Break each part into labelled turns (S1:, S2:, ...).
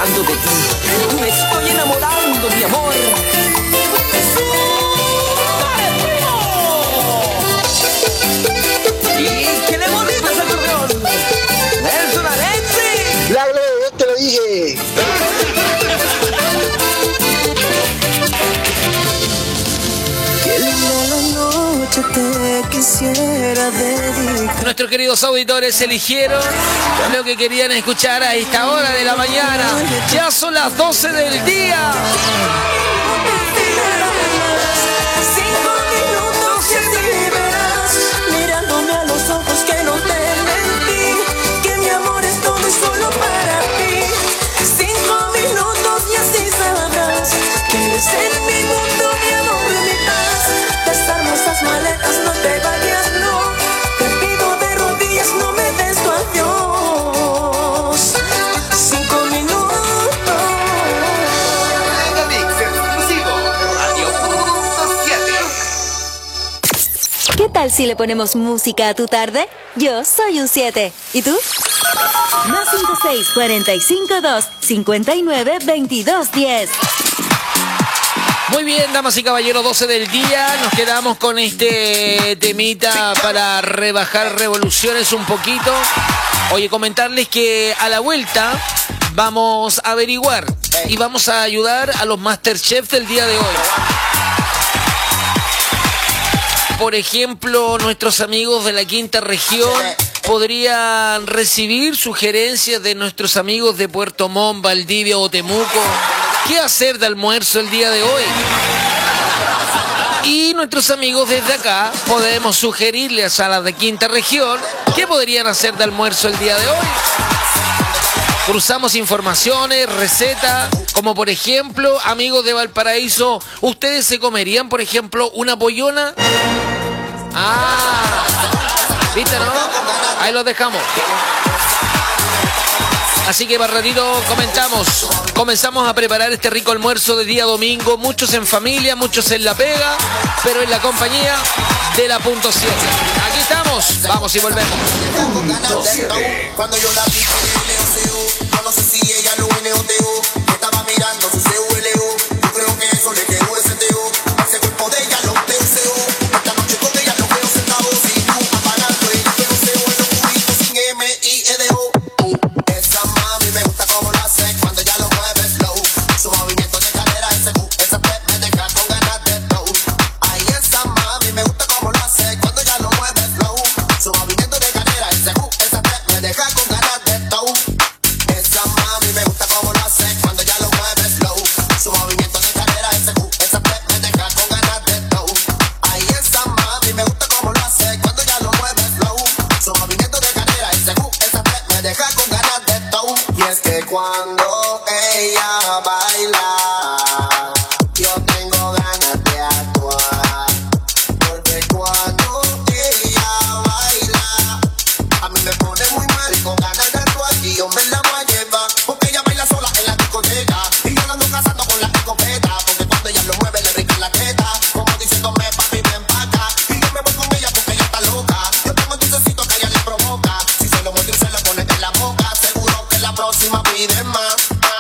S1: enamorando de ti. Me estoy enamorando, mi amor. ¿Y qué le molesta ese acordeón? ¡Nelson Alexis!
S2: ¡La Gloria, yo te lo dije!
S1: Qué linda la noche te quisiera dedicar.
S3: Nuestros queridos auditores eligieron lo que querían escuchar a esta hora de la mañana. Ya son las 12 del día.
S1: 5 minutos y así verás, mirándome a los ojos que no te mentí, que mi amor es todo y solo para ti. 5 minutos y así sabrás que eres en mi mundo, mi amor, mi paz. Desarma esas maletas, no te vayas, no. Te pido de rodillas, no me des tu adiós. 5 minutos.
S4: ¿Qué tal si le ponemos música a tu tarde? Yo soy un 7. ¿Y tú? Más 56 45 2 59 22 10.
S3: Muy bien, damas y caballeros, 12 del día. Nos quedamos con este temita para rebajar revoluciones un poquito. Oye, comentarles que a la vuelta vamos a averiguar y vamos a ayudar a los Masterchef del día de hoy. Por ejemplo, nuestros amigos de la quinta región podrían recibir sugerencias de nuestros amigos de Puerto Montt, Valdivia o Temuco. ¿Qué hacer de almuerzo el día de hoy? Y nuestros amigos desde acá podemos sugerirles a las de quinta región qué podrían hacer de almuerzo el día de hoy. Cruzamos informaciones, recetas, como por ejemplo, amigos de Valparaíso, ¿ustedes se comerían, por ejemplo, una pollona? Ah, ¿viste, no? Ahí los dejamos. Así que, Barradito, comenzamos a preparar este rico almuerzo de día domingo, muchos en familia, muchos en la pega, pero en la compañía de la Punto 7. Aquí estamos, vamos y volvemos.
S5: Punto 7. Cuando yo la vi en el NOCU, no sé si ella lo NOTU, me estaba mirando su CULU, yo creo que eso le quedó ese TU, ese cuerpo de ella lo TUCU, esta noche con ella lo veo sentado sin luz, apagando el TUCU en los cubitos sin MIEDO. Esa mami me gusta como lo hace cuando ella lo mueve slow, su movimiento de cadera, ese step me deja con ganas de flow. Ay, esa mami me gusta como lo hace cuando ella lo mueve slow, su movimiento de cadera, ese step me deja con ganas de flow. Esa mami me gusta como lo hace cuando ella lo mueve slow, su movimiento de cadera, ese step me deja con ganas de flow. Ay, esa mami me gusta como lo hace cuando ella lo mueve slow, su movimiento de cadera, ese step me deja con ganas de flow. Y es que cuando ella baila, yo tengo ganas de actuar, porque cuando ella baila, a mí me pone muy mal y con ganas de actuar. Y yo me la voy a llevar, porque ella baila sola en la discoteca, y yo la ando cazando con la escopeta, porque cuando ella lo mueve le rica la teta, como diciéndome papi ven pa' acá. Y yo me voy con ella porque ella está loca, yo tengo el dulcecito que ella le provoca, si se lo muestro y se lo pone en la boca, seguro que la próxima pide más.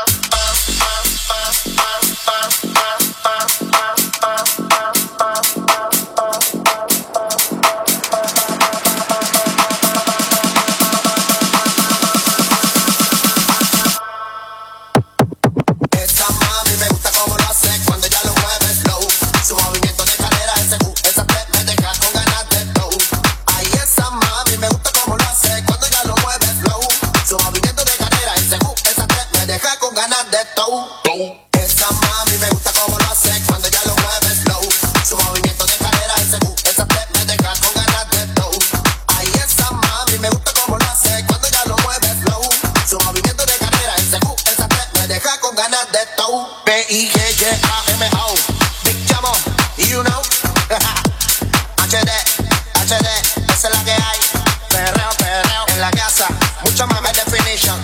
S5: Esa mami me gusta como lo hace cuando ella lo mueve slow, su movimiento de cadera, ese step me deja con ganas de flow. Ay, esa mami me gusta como lo hace cuando ella lo mueve slow, su movimiento de cadera, ese step me deja con ganas de flow. Esa mami me gusta como lo hace cuando ella lo mueve slow, su movimiento de cadera, ese step me deja con ganas de flow. Ay, esa mami me gusta como lo hace cuando ella lo mueve slow, su movimiento de cadera, ese step me deja con ganas de flow. BIGYAMO, Big Jamo, you know. HD, esa es la que hay. Perreo en la casa, mucho más definition.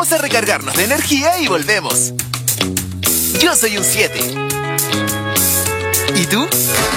S6: Vamos a recargarnos de energía y volvemos. Yo soy un 7. ¿Y tú?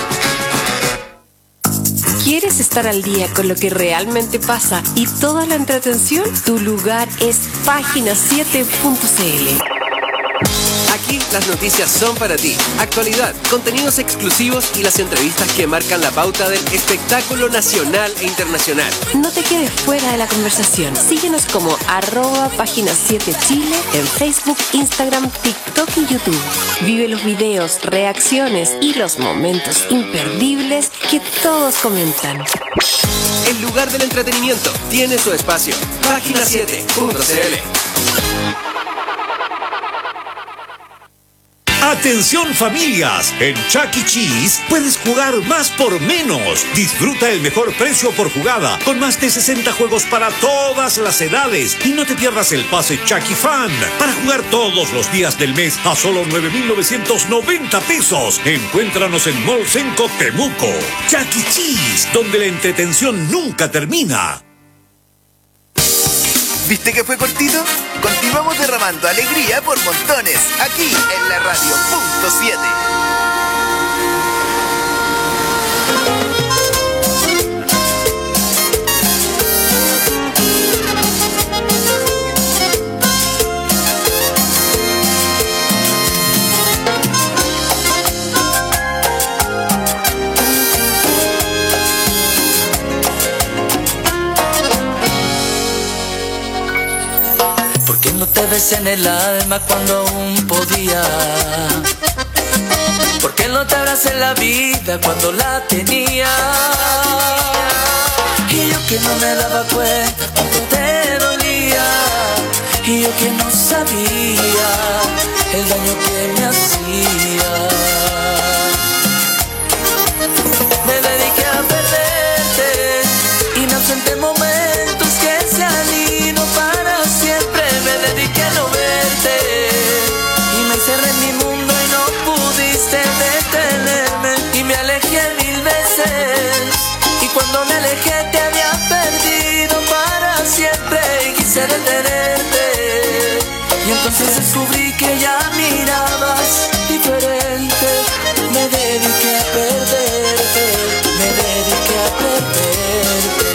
S7: ¿Quieres estar al día con lo que realmente pasa y toda la entretención? Tu lugar es página7.cl.
S8: Aquí las noticias son para ti. Actualidad, contenidos exclusivos y las entrevistas que marcan la pauta del espectáculo nacional e internacional.
S7: No te quedes fuera de la conversación. Síguenos como @página7chile en Facebook, Instagram, TikTok y YouTube. Vive los videos, reacciones y los momentos imperdibles que todos comentan.
S8: El lugar del entretenimiento tiene su espacio. Página7.cl.
S9: Atención familias, en Chuck E. Cheese puedes jugar más por menos. Disfruta el mejor precio por jugada, con más de 60 juegos para todas las edades. Y no te pierdas el pase Chuck E. Fan, para jugar todos los días del mes a solo 9,990 pesos. Encuéntranos en Mall Senco Temuco. Chuck E. Cheese, donde la entretención nunca termina.
S6: ¿Viste que fue cortito? Continuamos derramando alegría por montones, aquí en la radio .7.
S1: No te besé en el alma cuando aún podía. ¿Por qué no te abracé en la vida cuando la tenía? Y yo que no me daba cuenta cuando te dolía. Y yo que no sabía el daño que me hacía. Me dediqué a perderte y me ausenté momentos que se han ido para siempre. Me dediqué a no verte y me encerré en mi mundo y no pudiste detenerme. Y me alejé 1000 veces y cuando me alejé te había perdido para siempre y quise detenerte. Y entonces descubrí que ya mirabas diferente. Me dediqué a perderte, me dediqué a perderte.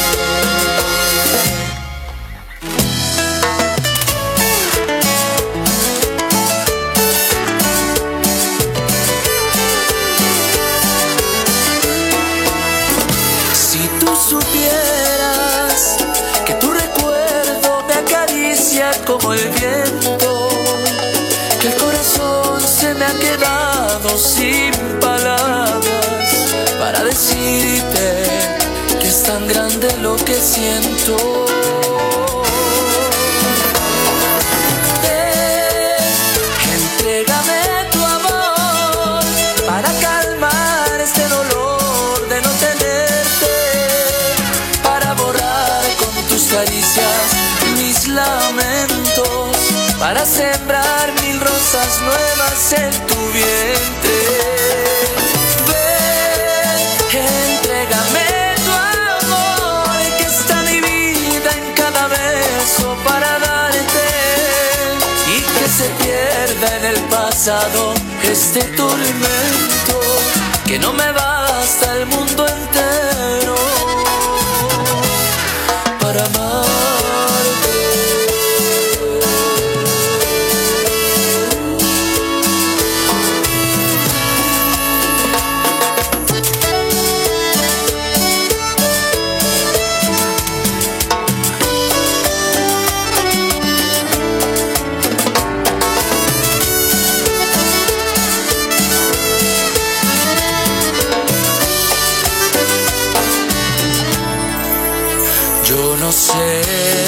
S1: Supieras que tu recuerdo me acaricia como el viento, que el corazón se me ha quedado sin palabras para decirte que es tan grande lo que siento. Entrégame tu amor para calmar este dolor de no tenerte, para borrar con tus caricias mis lamentos, para sembrar 1000 rosas nuevas en tu vientre. Ven, entrégame tu amor, que está mi vida en cada beso para darte, y que se pierda en el pasado este tormento, que no me basta el mundo entero para amarte. Yo no sé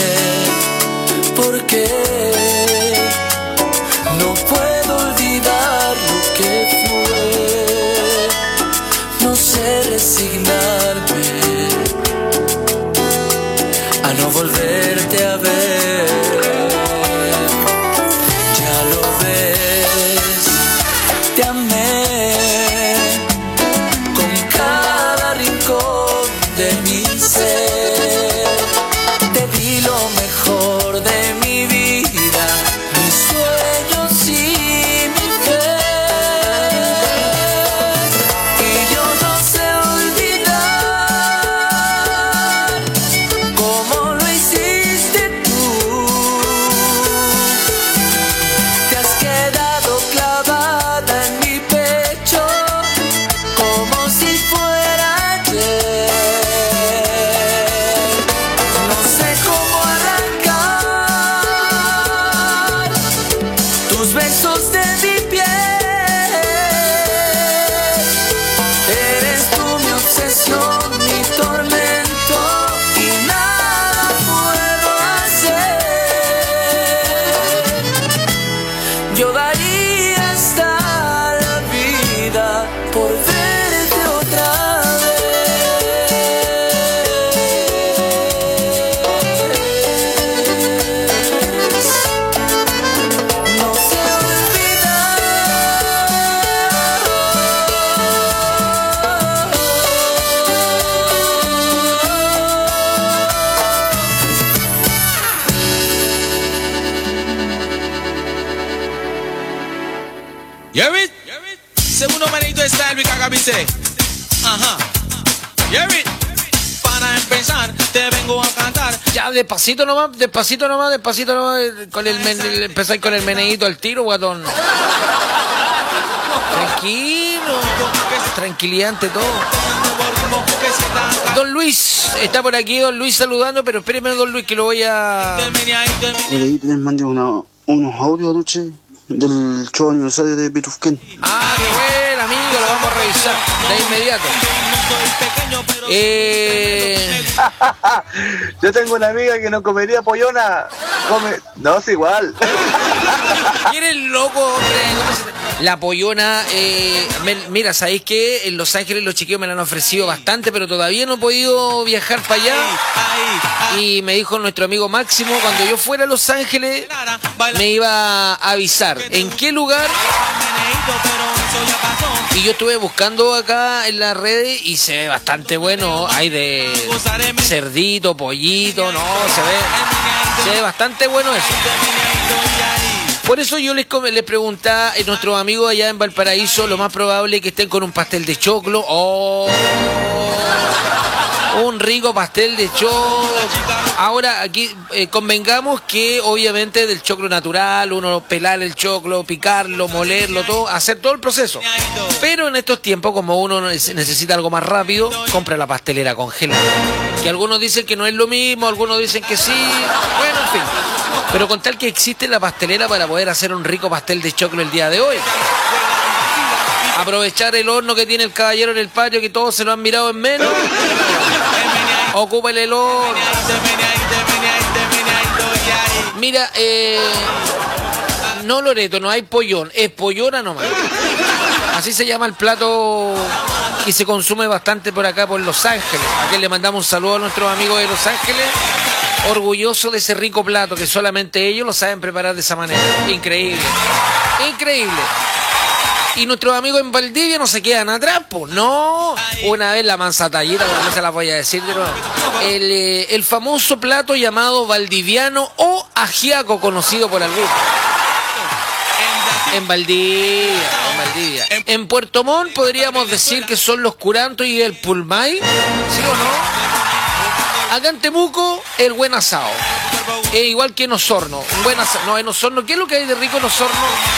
S1: por qué no puedo olvidar lo que fue. No sé resignarme a no volverte a ver. Ya lo ves, te amé con cada rincón de mi ser. Te di lo mejor de mi vida por verte otra vez. No se
S10: Hear it? Segundo manito de style, mi cagabise. Ajá. Hear it? Para empezar, te vengo a cantar.
S3: Ya, despacito nomás. Con empezar con el meneíto al tiro, guatón. Tranquilo. Tranquilidad ante todo. Don Luis, está por aquí, don Luis saludando, pero espéreme, don Luis, que lo voy a...
S2: Ahí les mandé unos audios anoche del show aniversario de Pitufken.
S3: Ah, qué buen amigo, lo vamos a revisar de inmediato.
S11: Yo tengo una amiga que no comería pollona. No, es igual.
S3: ¿Eres loco, hombre? La pollona, mira, ¿sabéis qué? En Los Ángeles los chiquillos me la han ofrecido bastante, pero todavía no he podido viajar para allá. Y me dijo nuestro amigo Máximo, cuando yo fuera a Los Ángeles, me iba a avisar en qué lugar. Y yo estuve buscando acá en las redes y se ve bastante bueno. Hay de cerdito, pollito, no, se ve bastante bueno eso. Por eso yo les preguntaba a nuestros amigos allá en Valparaíso, lo más probable es que estén con un pastel de choclo. ¡Oh! Un rico pastel de choclo. Ahora, aquí convengamos que obviamente del choclo natural, uno pelar el choclo, picarlo, molerlo, todo, hacer todo el proceso. Pero en estos tiempos, como uno necesita algo más rápido, compra la pastelera congelada. Que algunos dicen que no es lo mismo, algunos dicen que sí. Bueno, en fin. Pero con tal que existe la pastelera para poder hacer un rico pastel de choclo el día de hoy. Aprovechar el horno que tiene el caballero en el patio, que todos se lo han mirado en menos. Ocúpale el horno. Mira, no Loreto, no hay pollón, es pollona nomás. Así se llama el plato y se consume bastante por acá, por Los Ángeles. Aquí le mandamos un saludo a nuestros amigos de Los Ángeles. Orgulloso de ese rico plato que solamente ellos lo saben preparar de esa manera. Increíble. Increíble. Y nuestros amigos en Valdivia no se quedan atrás, pues no. Una vez la manzatallita, como no se la voy a decir, pero el famoso plato llamado valdiviano o ajiaco, conocido por algunos. En Valdivia. En Puerto Montt podríamos decir que son los curantos y el pulmay, ¿sí o no? Acá en Temuco, el buen asado. Igual que en Osorno. Un buen asado. No, en Osorno, ¿qué es lo que hay de rico en Osorno?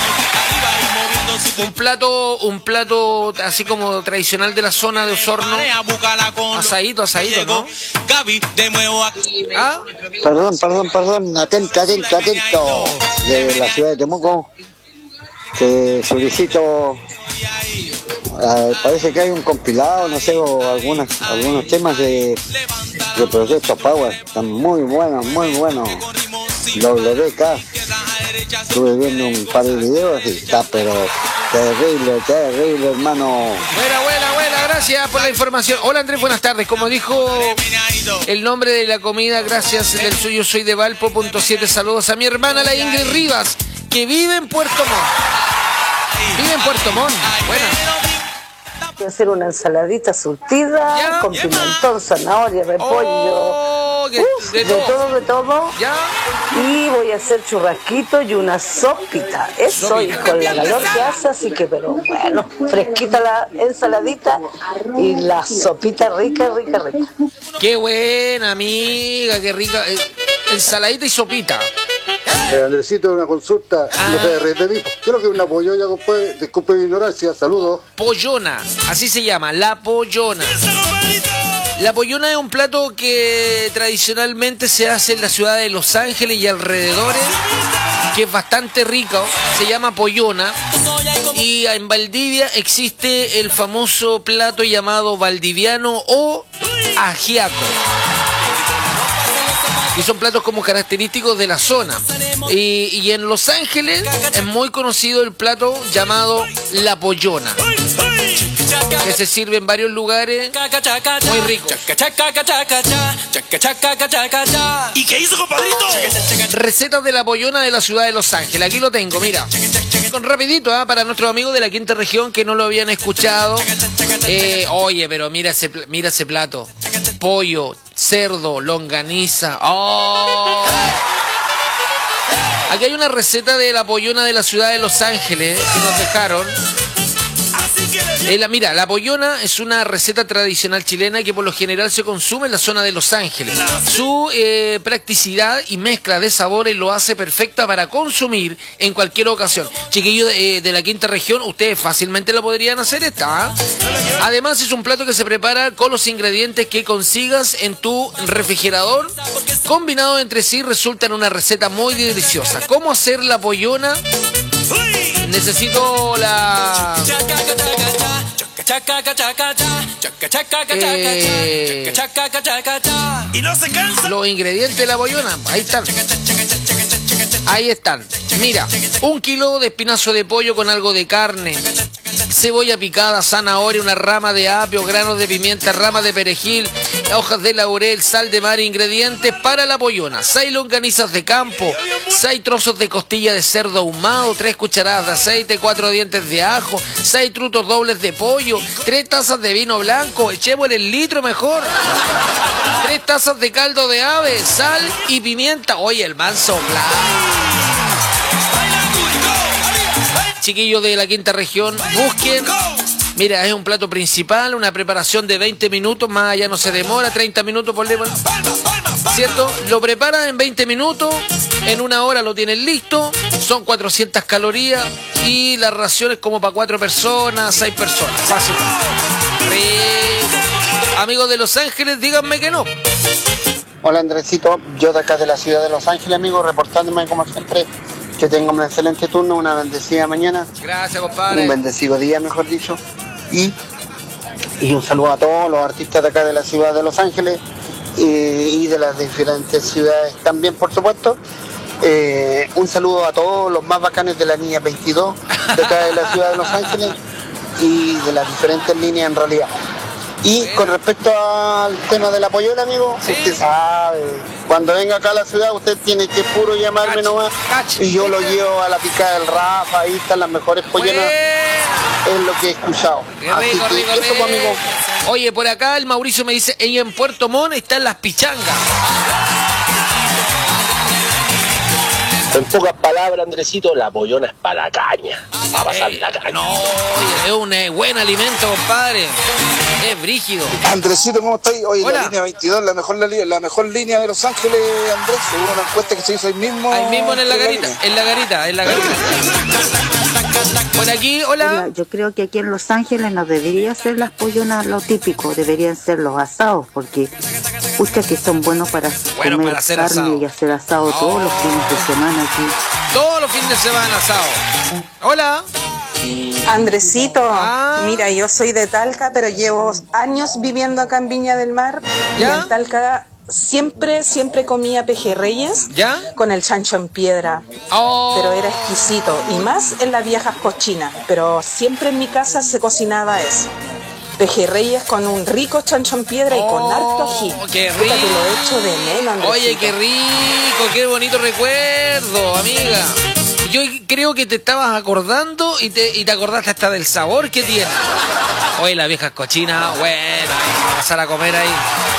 S3: Un plato así como tradicional de la zona de Osorno. Asadito, ¿no? ¿Ah?
S2: Perdón, atento. De la ciudad de Temuco, que solicito, parece que hay un compilado, no sé, o algunos temas de Proyecto Power. Están muy buenos. WK. Estuve viendo un par de videos y está, pero terrible, hermano.
S3: Buena, gracias por la información. Hola Andrés, buenas tardes. Como dijo el nombre de la comida, gracias del suyo, soy de Valpo.7. Saludos a mi hermana, la Ingrid Rivas, que vive en Puerto Montt. Buena.
S12: Voy a hacer una ensaladita surtida con pimentón, zanahoria, repollo, de todo.
S3: ¿Ya?
S12: Y voy a hacer churrasquito y una sopita. Eso, y con la calor que hace, así que, pero bueno, fresquita la ensaladita y la sopita rica.
S3: Qué buena, amiga, qué rica. Ensaladita y sopita.
S2: Andresito, una consulta. No te derretes, creo que una pollona, compadre. Disculpe mi ignorancia, saludos.
S3: Pollona, así se llama, la pollona. La pollona es un plato que tradicionalmente se hace en la ciudad de Los Ángeles y alrededores, que es bastante rico, se llama pollona. Y en Valdivia existe el famoso plato llamado valdiviano o ajiaco. Y son platos como característicos de la zona. Y en Los Ángeles es muy conocido el plato llamado la pollona. que se sirve en varios lugares, muy rico.
S13: ¿Y qué hizo, compadrito?
S3: Recetas de la pollona de la ciudad de Los Ángeles. Aquí lo tengo, mira. Con rapidito, para nuestros amigos de la quinta región que no lo habían escuchado. Oye, pero mira ese plato. Pollo, cerdo, longaniza. ¡Oh! Aquí hay una receta de la pollona de la ciudad de Los Ángeles que nos dejaron. Mira, la pollona es una receta tradicional chilena que por lo general se consume en la zona de Los Ángeles. Su practicidad y mezcla de sabores lo hace perfecta para consumir en cualquier ocasión. Chiquillos de la quinta región, ustedes fácilmente la podrían hacer esta. Además es un plato que se prepara con los ingredientes que consigas en tu refrigerador. Combinado entre sí resulta en una receta muy deliciosa. ¿Cómo hacer la pollona? Necesito
S13: y no se cansa.
S3: los ingredientes de la pollona. Ahí están. Mira, 1 kilo de espinazo de pollo con algo de carne, cebolla picada, zanahoria, una rama de apio, granos de pimienta, ramas de perejil, hojas de laurel, sal de mar. Ingredientes para la pollona: 6 longanizas de campo, 6 trozos de costilla de cerdo ahumado, 3 cucharadas de aceite, 4 dientes de ajo, 6 trutos dobles de pollo, 3 tazas de vino blanco, echémosle el litro mejor, 3 tazas de caldo de ave, sal y pimienta. Oye, el manso blanco. Chiquillos de la quinta región, busquen. Mira, es un plato principal, una preparación de 20 minutos, más allá no se demora, 30 minutos por lejos, ¿cierto? Lo preparan en 20 minutos, en 1 hora lo tienen listo, son 400 calorías y la ración es como para 4 personas, 6 personas, fácil. Amigos de Los Ángeles, díganme que no.
S2: Hola Andresito, yo de acá de la ciudad de Los Ángeles, amigo, reportándome como siempre. Que tengan un excelente turno, una bendecida mañana.
S3: Gracias, compadre.
S2: Un bendecido día, mejor dicho. Y un saludo a todos los artistas de acá de la ciudad de Los Ángeles y de las diferentes ciudades también, por supuesto. Un saludo a todos los más bacanes de la línea 22 de acá de la ciudad de Los Ángeles y de las diferentes líneas en realidad. Y con respecto al tema de la pollona, amigo, usted sabe, cuando venga acá a la ciudad, usted tiene que puro llamarme nomás y yo lo llevo a la picada del Rafa, ahí están las mejores pollonas, es lo que he escuchado. Así que eso, pues, amigo.
S3: Oye, por acá el Mauricio me dice, ella en Puerto Montt están las pichangas.
S14: En pocas palabras, Andresito, la pollona es para la caña. Para pasar la caña.
S3: No, es un buen alimento, compadre. Es brígido.
S15: Andresito, ¿cómo estáis? Hoy
S3: Hola.
S15: la línea 22, la mejor línea de Los Ángeles, Andrés, según una encuesta que se hizo ahí mismo.
S3: Ahí mismo en la garita. Por aquí, hola.
S16: Yo creo que aquí en Los Ángeles no debería ser las pollonas lo típico, deberían ser los asados, porque pucha que son buenos para comer
S3: hacer
S16: carne
S3: asado.
S16: y hacer asado todos los fines de semana aquí.
S3: Todos los fines de semana asado. Hola.
S17: Andresito, mira, yo soy de Talca, pero llevo años viviendo acá en Viña del Mar.
S3: ¿Ya?
S17: Y en Talca siempre comía pejerreyes con el chancho en piedra. Pero era exquisito, y más en las viejas cochinas. Pero siempre en mi casa se cocinaba eso. Pejerreyes con un rico chancho en piedra y con harto ají.
S3: ¡Qué
S17: Puta,
S3: rico!
S17: que lo echo de menos, Andresito.
S3: Oye, qué rico, qué bonito recuerdo, amiga. Yo creo que te estabas acordando y te acordaste hasta del sabor que tiene. Oye, las viejas cochinas, bueno, vamos a pasar a comer ahí.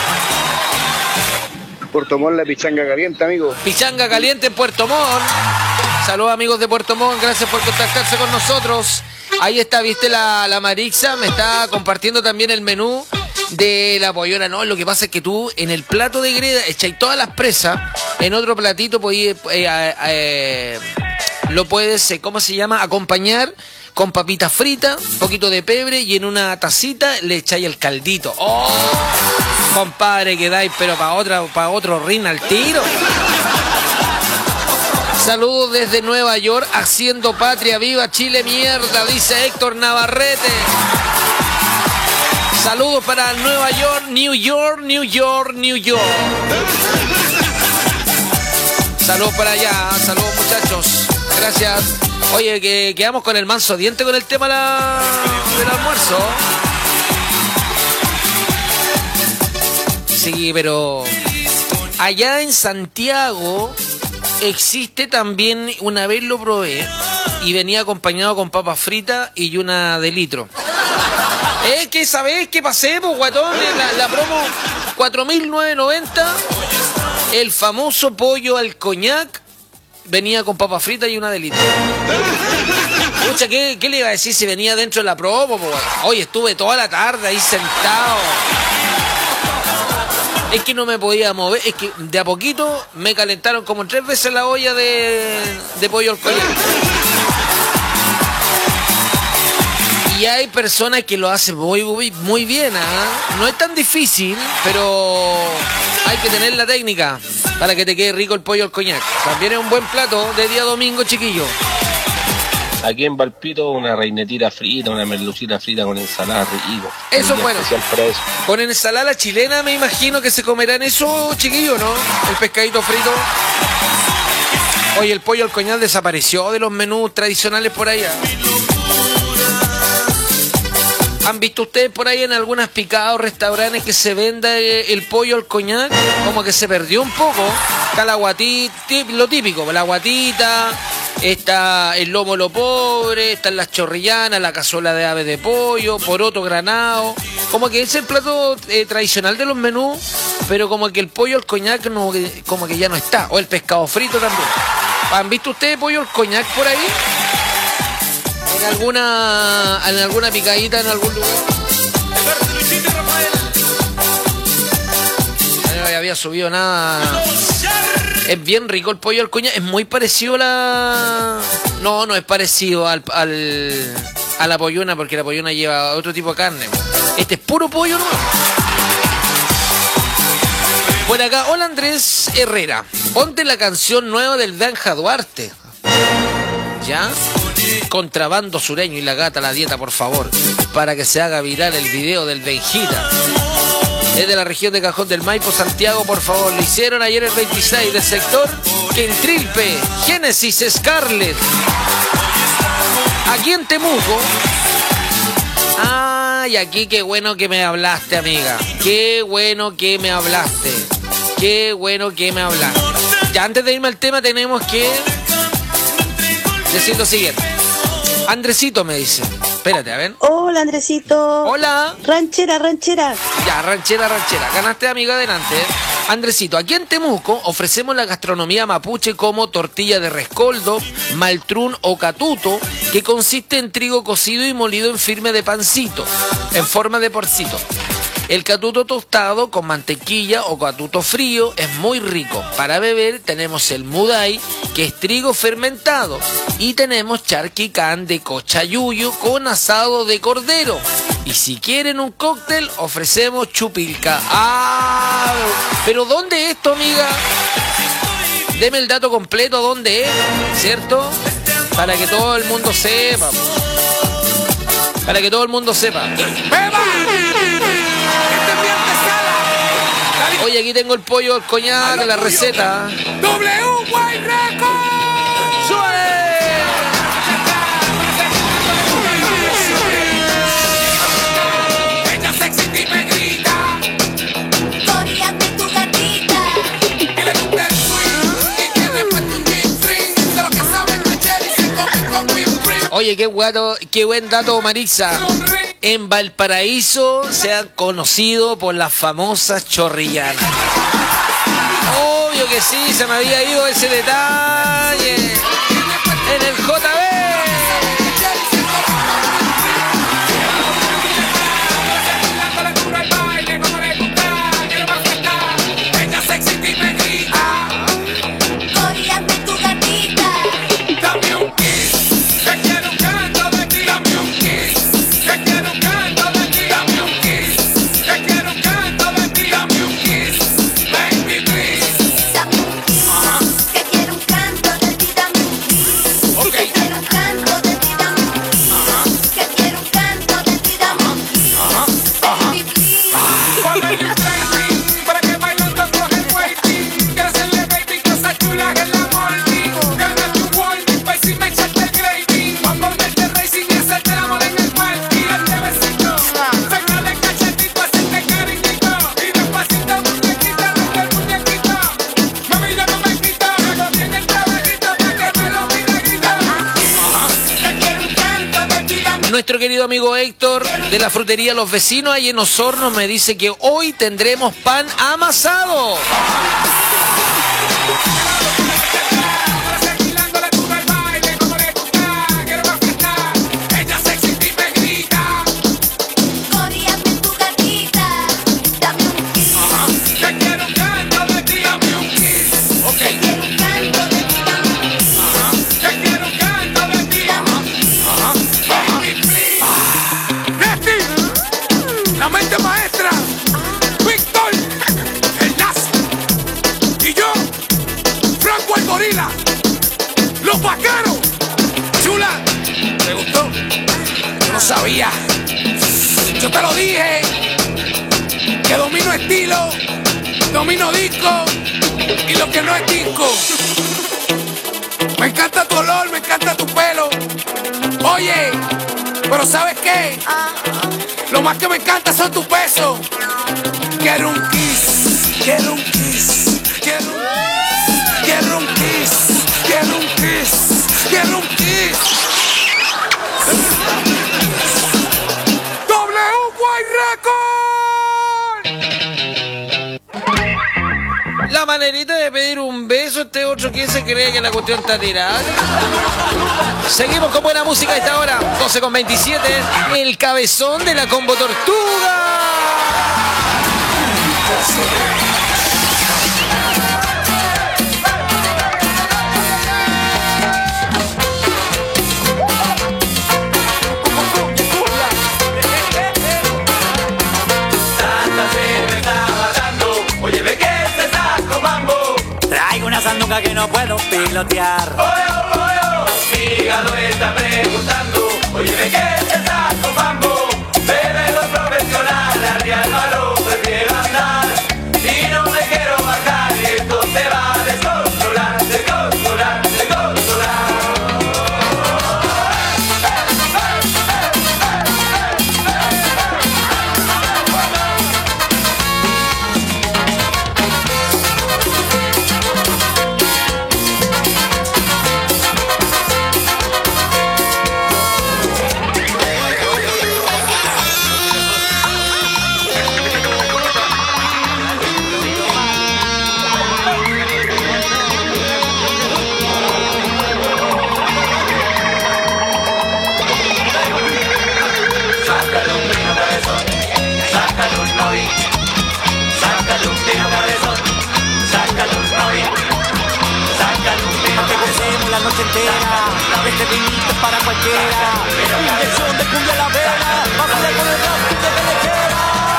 S15: Puerto Montt, la pichanga caliente, amigo.
S3: Pichanga caliente en Puerto Montt. Saludos, amigos de Puerto Montt, gracias por contactarse con nosotros. Ahí está, viste, la Marixa me está compartiendo también el menú de la pollona. No, lo que pasa es que tú en el plato de greda echáis todas las presas, en otro platito lo puedes, ¿cómo se llama? Acompañar con papitas fritas, un poquito de pebre y en una tacita le echáis el caldito. ¡Oh! Compadre, quedáis, pero para otro ring al tiro. Saludos desde Nueva York, haciendo patria, viva Chile, mierda, dice Héctor Navarrete. Saludos para Nueva York, New York, New York, New York. Saludos para allá, saludos muchachos, gracias. Oye, que quedamos con el manso diente con el tema del almuerzo. Sí, pero allá en Santiago existe también, una vez lo probé y venía acompañado con papas fritas y una de litro. Es que sabés que pasé, pues, guatón, la promo 4.990, el famoso pollo al coñac venía con papas fritas y una de litro. Pucha, ¿qué le iba a decir si venía dentro de la promo? Hoy estuve toda la tarde ahí sentado. Es que no me podía mover, es que de a poquito me calentaron como 3 veces la olla de pollo al coñac. Y hay personas que lo hacen muy bien, ¿eh? No es tan difícil, pero hay que tener la técnica para que te quede rico el pollo al coñac. También es un buen plato de día domingo, chiquillo.
S14: Aquí en Valpito una reinetita frita, una merlucita frita con ensalada rico.
S3: Eso es bueno. Con ensalada chilena me imagino que se comerán eso, chiquillo, ¿no? El pescadito frito. Oye, el pollo al coñac desapareció de los menús tradicionales por allá. ¿Han visto ustedes por ahí en algunas picadas o restaurantes que se venda el pollo al coñac? Como que se perdió un poco. Está la guatita, lo típico, la guatita, está el lomo lo pobre, están las chorrillanas, la cazuela de ave de pollo, poroto granado. Como que es el plato tradicional de los menús, pero como que el pollo al coñac no, como que ya no está. O el pescado frito también. ¿Han visto ustedes pollo al coñac por ahí? ¿En alguna picadita en algún lugar? No había subido nada. Es bien rico el pollo al coñac. Es muy parecido a la... No es parecido a la pollona, porque la pollona lleva otro tipo de carne. Este es puro pollo, ¿no? Por acá, hola Andrés Herrera. Ponte la canción nueva del Danja Duarte. ¿Ya? Contrabando sureño y la gata la dieta, por favor, para que se haga viral el video del Benjita. Es de la región de Cajón del Maipo, Santiago, por favor. Lo hicieron ayer el 26 del sector Quentrilpe, Génesis Scarlett. Aquí en Temuco. Ay, aquí qué bueno que me hablaste, amiga. Qué bueno que me hablaste. Qué bueno que me hablaste. Ya antes de irme al tema tenemos que decir lo siguiente. Andresito me dice. Espérate, a ver.
S18: Hola, Andresito.
S3: Hola.
S18: Ranchera.
S3: Ya, ranchera. Ganaste, amiga, adelante. Andresito, aquí en Temuco ofrecemos la gastronomía mapuche como tortilla de rescoldo, maltrún o catuto, que consiste en trigo cocido y molido en firme de pancito, en forma de porcito. El catuto tostado con mantequilla o catuto frío es muy rico. Para beber tenemos el muday, que es trigo fermentado, y tenemos charquicán de cochayuyo con asado de cordero. Y si quieren un cóctel, ofrecemos chupilca. ¡Ah! ¿Pero dónde es esto, amiga? Deme el dato completo, ¿dónde es? ¿Cierto? Para que todo el mundo sepa. Para que todo el mundo sepa. ¡Beba! Oye, aquí tengo el pollo al coñac, la receta.
S13: W White Records. Ella sexy y me grita. Coreame tu gatita. Que le gusta el swing y que le puesto un G-string. De lo que saben de Cherry se come con whipped cream.
S3: Oye, qué buen dato, Marisa. En Valparaíso se han conocido por las famosas chorrillanas. Obvio que sí, se me había ido ese detalle. En el JB.
S13: Ella sexy y me grita. Coreame tu gatita. Dame un kiss. Te quiero un canto de ti. Dame un kiss. Te quiero un canto de ti. Dame un kiss. Te quiero un canto de ti. Dame un kiss. Baby, please. Dame un kiss. Te quiero un canto de ti. Dame un kiss. Okay.
S3: querido amigo Héctor, de la frutería Los Vecinos, ahí en Osorno, me dice que hoy tendremos pan amasado.
S10: La mente maestra, Víctor, el Nazi, y yo, Franco el Gorila, los vaqueros. Chula, ¿te gustó? Yo no sabía. Yo te lo dije, que domino estilo, domino disco, y lo que no es disco. Me encanta tu olor, me encanta tu pelo. Oye, pero ¿sabes qué? Lo más que me encanta son tus besos. Quiero un kiss, quiero un kiss, quiero un kiss, quiero un kiss, quiero un kiss.
S3: La manerita de pedir un beso, este otro que se cree que la cuestión está tirada. Seguimos con buena música a esta hora, 12:27, el cabezón de la Combo Tortuga.
S18: Traigo una sandunga que no puedo pilotear.
S13: Mi hígado está preguntando, oye, ¿de qué se está tomando? Bebe los profesionales, arriba el malo prefiero andar. Y no me quiero bajar, y esto se va a descontrolar, descontrolar, descontrolar.
S18: La noche entera, este vinito es para cualquiera. Inyección de cumbia a la vena, pásale con el rap que te le queda.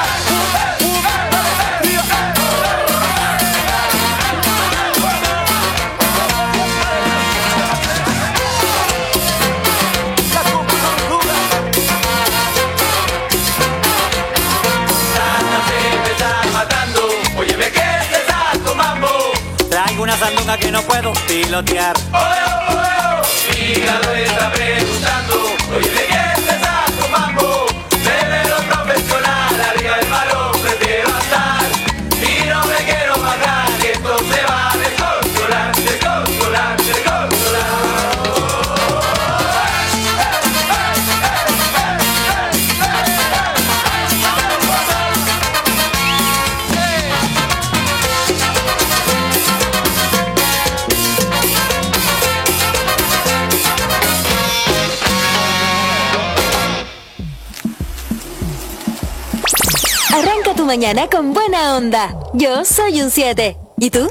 S18: Traigo una sandunga que no puedo pilotear.
S13: Mi hígado está preguntando, oye, ¿de qué se está tomando? Bebe los profesionales, arriba el malo prefiero andar. Y no me quiero bajar, que esto se va a descontrolar, descontrolar, descontrolar.
S4: Arranca tu mañana con buena onda. Yo soy un 7. ¿Y tú?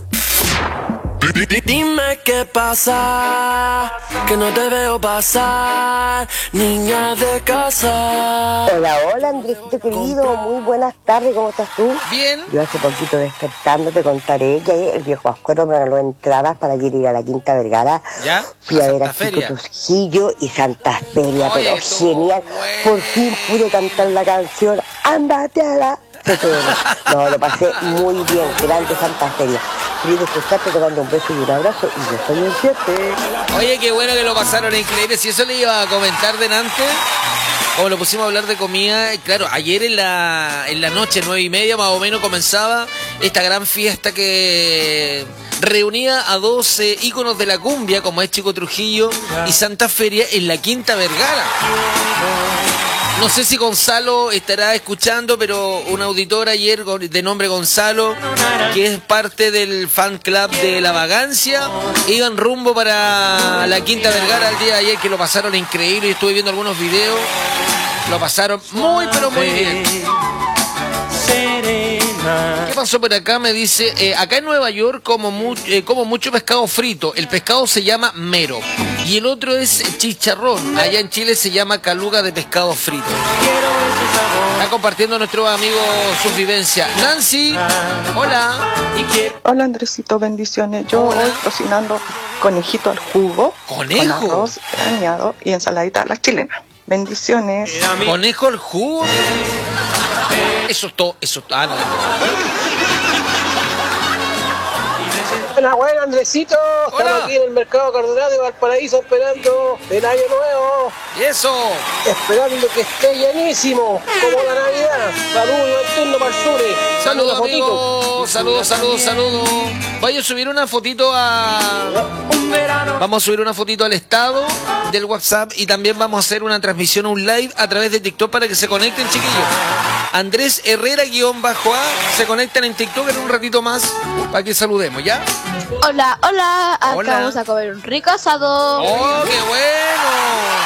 S19: Dime qué pasa, que no te veo pasar, niña de casa.
S20: Hola, hola Andresito querido, muy buenas tardes, ¿cómo estás tú?
S3: Bien.
S20: Yo hace poquito despertando te contaré que el viejo Ascuero me regaló entradas para ir a la Quinta Vergara.
S3: ¿Ya?
S20: Fui a ver a
S3: Santa
S20: Chico
S3: Feria.
S20: Trujillo y Santa Feria,
S3: Oye,
S20: pero genial. Por fin pude cantar la canción Ándate a la... No, lo pasé muy bien, grande Santa Feria. Querido escucharte, te mando un beso y un abrazo y yo soy el 7.
S3: Oye, qué bueno que lo pasaron increíble. Si eso le iba a comentar delante, como lo pusimos a hablar de comida, claro, ayer en la noche, 9:30 más o menos, comenzaba esta gran fiesta que reunía a 12 íconos de la cumbia, como es Chico Trujillo y Santa Feria, en la Quinta Vergara. No sé si Gonzalo estará escuchando, pero un auditor ayer de nombre Gonzalo, que es parte del fan club de La Vagancia, iban rumbo para la Quinta Vergara el día de ayer, que lo pasaron increíble. Estuve viendo algunos videos, lo pasaron muy, pero muy bien. ¿Qué pasó por acá? Me dice, acá en Nueva York como mucho pescado frito. El pescado se llama mero y el otro es chicharrón. Allá en Chile se llama caluga de pescado frito. Está compartiendo nuestro amigo su vivencia. Nancy, hola.
S21: Hola Andresito, bendiciones. Yo hoy cocinando conejito al jugo.
S3: ¿Conejo?
S21: Con arroz graneado y ensaladita a la chilena. Bendiciones.
S3: ¿Conejo al jugo? Eso es todo, eso está.
S14: Buena, Andresito. Estamos aquí en el mercado Cardonado de Valparaíso esperando el año nuevo.
S3: ¿Y eso?
S14: Esperando que esté llenísimo, como la Navidad. Saludos, Antonio Marzuri.
S3: Saludos, amigos. Saludos. Voy a subir una fotito Vamos a subir una fotito al estado del WhatsApp y también vamos a hacer una transmisión, un live a través de TikTok para que se conecten, chiquillos. Andrés Herrera_A se conectan en TikTok en un ratito más para que saludemos, ¿ya?
S22: Hola, acá vamos a comer un rico asado.
S3: ¡Oh, qué bueno!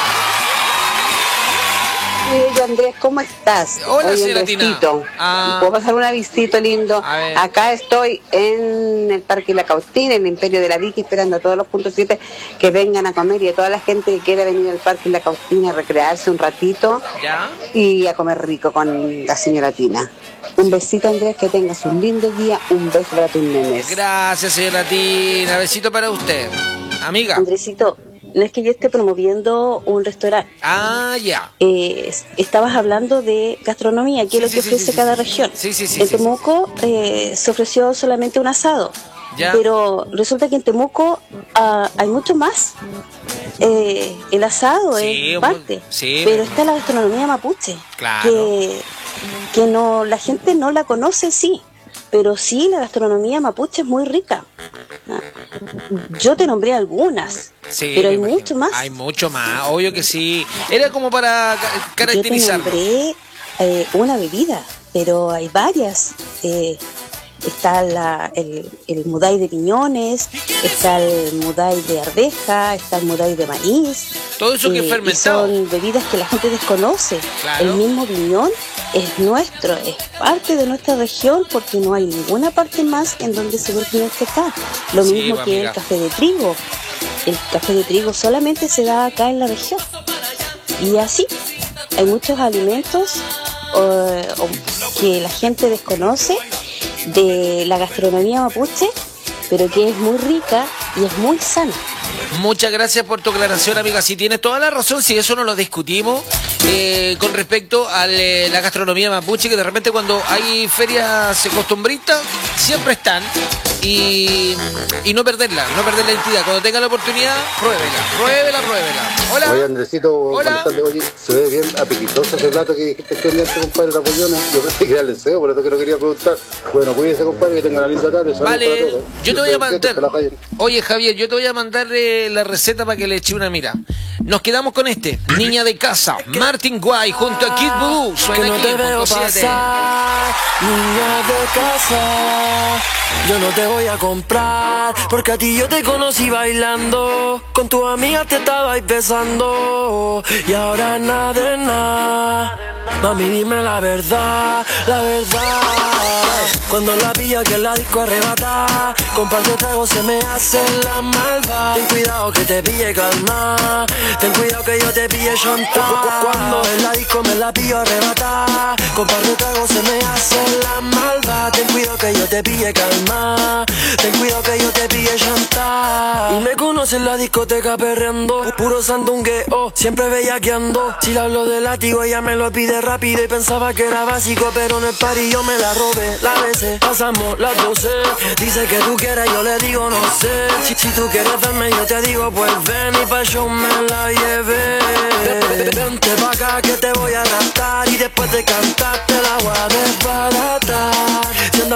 S23: Yo, Andrés, ¿cómo estás?
S3: Hola,
S23: Oye,
S3: señora Tina.
S23: ¿Puedo pasar un avisito lindo? Acá estoy en el Parque La Cautina, en el Imperio de la Vicky, esperando a todos los puntos 7 que vengan a comer y a toda la gente que quiera venir al Parque La Cautina a recrearse un ratito.
S3: ¿Ya?
S23: Y a comer rico con la señora Tina. Un besito, Andrés, que tengas un lindo día. Un beso para tus nenes.
S3: Gracias, señora Tina. Besito para usted. Amiga.
S23: Andresito, no es que yo esté promoviendo un restaurante.
S3: Ah, ya.
S23: Estabas hablando de gastronomía, que es lo que ofrece cada región. En Temuco se ofreció solamente un asado.
S3: Ya.
S23: Pero resulta que en Temuco hay mucho más. El asado es parte. Pero está la gastronomía mapuche.
S3: Claro.
S23: Que no, la gente no la conoce, sí. Pero sí, la gastronomía mapuche es muy rica. Yo te nombré algunas, pero hay mucho más.
S3: Hay mucho más, obvio que sí. Era como para caracterizar.
S23: Yo te nombré una bebida, pero hay varias. Está el mudai de piñones, está el mudai de arveja, está el mudai de maíz.
S3: Todo eso que es fermentado.
S23: Son bebidas que la gente desconoce.
S3: Claro.
S23: El mismo piñón es nuestro, es parte de nuestra región porque no hay ninguna parte más en donde se ve el piñón que acá. Lo mismo que
S3: amiga.
S23: el café de trigo. El café de trigo solamente se da acá en la región. Y así, hay muchos alimentos que la gente desconoce de la gastronomía mapuche, pero que es muy rica y es muy sana.
S3: Muchas gracias por tu aclaración, amiga. Si tienes toda la razón, si eso no lo discutimos, con respecto a la gastronomía mapuche, que de repente cuando hay ferias costumbristas, siempre están. Y no perderla identidad. Cuando tenga la oportunidad, pruébela. Hola.
S24: Oye, Andresito,
S3: Hola.
S24: oye, se ve bien apetitoso ese plato que dijiste que tenía este compadre la pollona. Yo pensé que era el deseo, por eso que no quería preguntar. Bueno, cuídese, compadre, que tenga una linda tarde.
S3: Vale, yo te voy a mandar. Oye, Javier, yo te voy a mandar la receta para que le eche una mira. Nos quedamos con Niña de Casa, Martin Guay junto a Kid Voodoo. Suena
S19: que no
S3: aquí
S19: te
S3: en
S19: veo
S3: punto 7.
S19: pasar, niña de casa. Yo no te voy a comprar, porque a ti yo te conocí bailando. Con tus amigas te estabais besando. Y ahora nada de nada. Mami, dime la verdad, la verdad. Cuando la pilla que la disco arrebata, con par de tragos se me hace la maldad. Ten cuidado que te pille calma, ten cuidado que yo te pille chantar. Cuando en la disco me la pillo arrebata, con par de tragos se me hace la maldad. Ten cuidado que yo te pille calma, ten cuidado que yo te pille chantar. Y me conoce en la discoteca perreando, puro sandungueo, siempre bellaqueando. Si le hablo de látigo ella me lo pide rápido y pensaba que era básico, pero en el party yo me la robé, la besé, pasamos las 12. Dice que tú quieres, yo le digo no sé. Si tú quieres darme, yo te digo pues ven y pa' yo me la llevé. Vente pa' acá que te voy a raptar y después de cantar te la voy a desbaratar. Si anda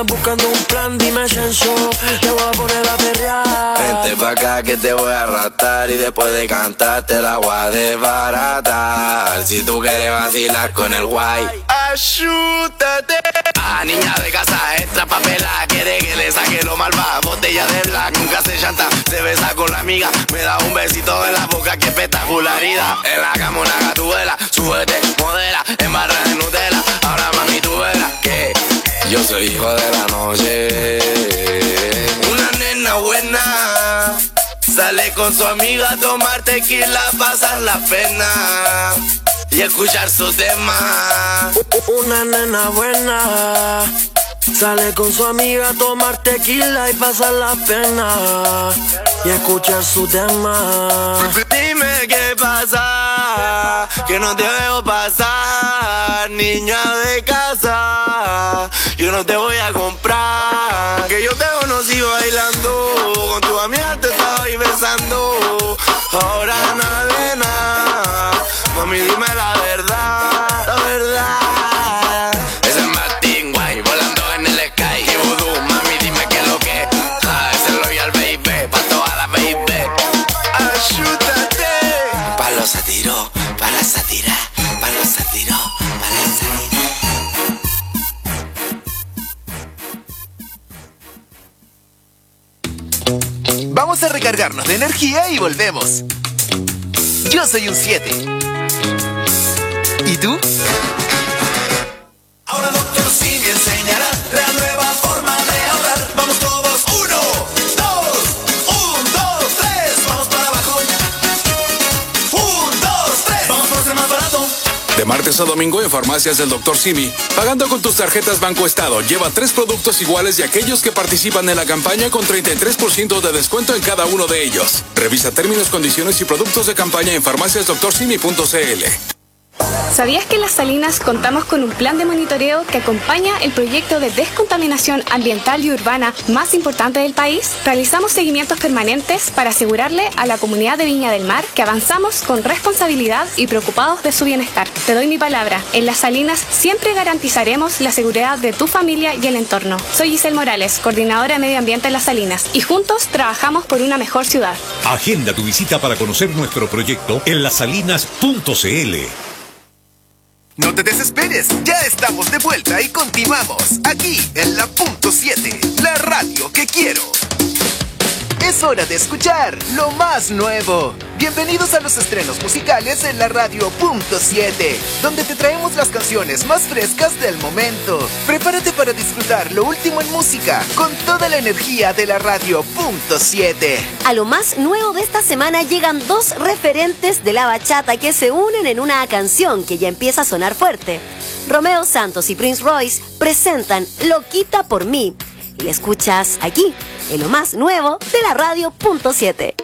S19: andas buscando un plan, dime Shencho, te voy a poner a perrear.
S5: Vente pa' acá que te voy a arrastrar y después de cantarte la voy a desbaratar. Si tú quieres vacilar con el guay, ayúdate. Ah, niña de casa extra papela, quiere que le saque lo malva. Botella de black, nunca se llanta, se besa con la amiga. Me da un besito en la boca, que espectacularidad. En la cama una gatubela, súbete, modela, embarra de Nutella. Ahora mami tú verás que yo soy hijo de la noche. Una nena buena sale con su amiga a tomar tequila, pasar la pena y escuchar su tema.
S19: Una nena buena sale con su amiga a tomar tequila y pasar la pena y escuchar su tema.
S5: Dime qué pasa, que no te veo pasar, niña de casa. Yo no te voy a comprar, que yo te conocí bailando, con tu amiga te estaba ahí besando. Ahora nada de nada, mami dime la verdad, la verdad. Ese es Martín Guay, volando en el sky. Y vudú, mami dime qué es lo que. Ese es Loyal Baby, pa' toda la baby. Ayúdate. Pa' los satiros, pa' la sátira, pa' los satiros, pa' la sátira.
S6: Vamos a recargarnos de energía y volvemos. Yo soy un 7. ¿Y tú?
S13: Ahora Dr. Simi enseñará la nueva forma de ahorrar. Vamos todos, 1, 2, 3, vamos para abajo. 1, 2, 3, vamos por ser más barato.
S10: De martes a domingo en farmacias del Dr. Simi. Pagando con tus tarjetas Banco Estado, lleva 3 productos iguales de aquellos que participan en la campaña con 33% de descuento en cada uno de ellos. Revisa términos, condiciones y productos de campaña en farmaciasdoctorsimi.cl.
S7: ¿Sabías que en Las Salinas contamos con un plan de monitoreo que acompaña el proyecto de descontaminación ambiental y urbana más importante del país? Realizamos seguimientos permanentes para asegurarle a la comunidad de Viña del Mar que avanzamos con responsabilidad y preocupados de su bienestar. Te doy mi palabra, en Las Salinas siempre garantizaremos la seguridad de tu familia y el entorno. Soy Giselle Morales, coordinadora de Medio Ambiente en Las Salinas, y juntos trabajamos por una mejor ciudad.
S8: Agenda tu visita para conocer nuestro proyecto en lasalinas.cl.
S6: No te desesperes, ya estamos de vuelta y continuamos aquí en la Punto 7, la radio que quiero. Es hora de escuchar lo más nuevo. Bienvenidos a los estrenos musicales en la radio Punto 7, donde te traemos las canciones más frescas del momento. Prepárate para disfrutar lo último en música con toda la energía de la radio Punto 7.
S4: A lo más nuevo de esta semana llegan 2 referentes de la bachata que se unen en una canción que ya empieza a sonar fuerte. Romeo Santos y Prince Royce presentan Loquita por mí. Y la escuchas aquí, en lo más nuevo de la radio Punto 7.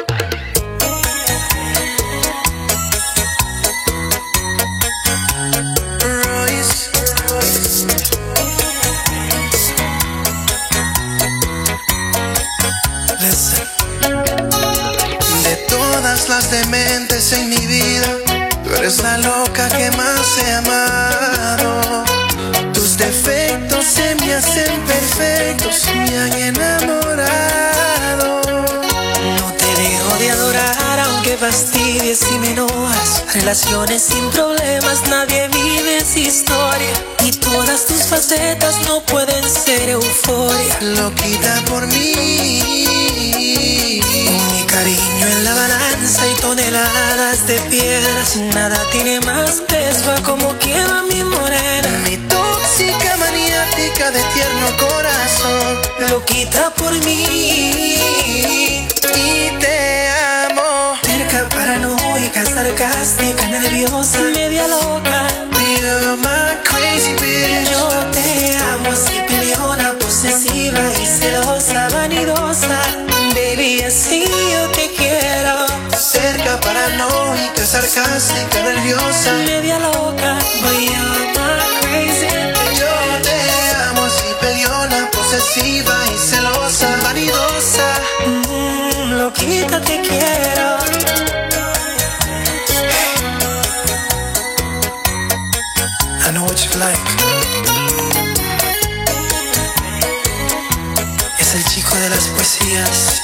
S1: De todas las dementes en mi vida, tú eres la loca que más he amado. Tus defectos se me hacen perfectos, me han enamorado.
S9: No te dejo de adorar aunque fastidies y me enojas. Relaciones sin problemas, nadie vive esa historia. Y todas tus facetas no pueden ser euforia.
S1: Loquita por mí,
S9: con mi cariño en la balanza y toneladas de piedras. Nada tiene más peso a como quema mi morena.
S1: Mi tóxica maniática de tierno corazón.
S9: Loquita por mí
S1: y te amo.
S9: Terca, paranoica, sarcástica, nerviosa, media loca.
S1: You're my crazy bitch.
S9: Yo te amo así, peleona, posesiva y celosa, vanidosa. Baby, así yo te quiero.
S1: Cerca, paranoica, sarcástica, nerviosa,
S9: media loca. But you're my crazy bitch.
S1: Yo te amo así, peleona, posesiva y celosa, vanidosa.
S9: Loquita te quiero.
S1: I know what you like.
S9: chico de las poesías.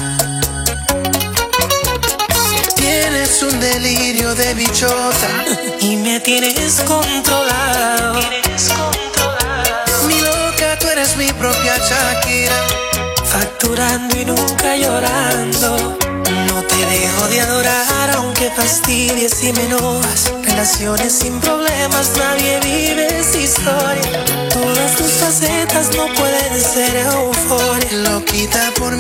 S19: Tienes un delirio de bichota
S9: y me tienes controlado.
S19: Mi loca, tú eres mi propia Shakira.
S9: Facturando y nunca llorando. No te dejo de adorar aunque fastidies y me enojas. Relaciones sin problemas, nadie vive esa historia. Todas tus facetas no pueden ser euforia.
S19: Loquita por